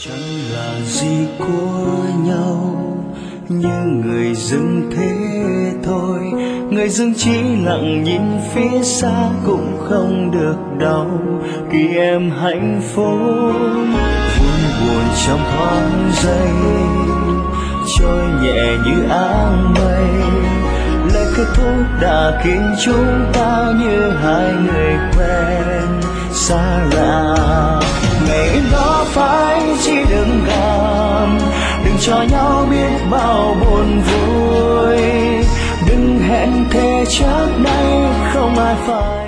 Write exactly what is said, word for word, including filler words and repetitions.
Chẳng là gì của nhau, như người dưng thế thôi. Người dưng chỉ lặng nhìn phía xa cũng không được đau khi em hạnh phúc. Vui buồn trong thoáng giây trôi nhẹ như áng mây. Lời kết thúc đã khiến chúng ta như hai người quen xa lạ. Ngày đó phải chỉ đừng gạt, đừng cho nhau biết bao buồn vui. Đừng hẹn thề trước đây không ai phải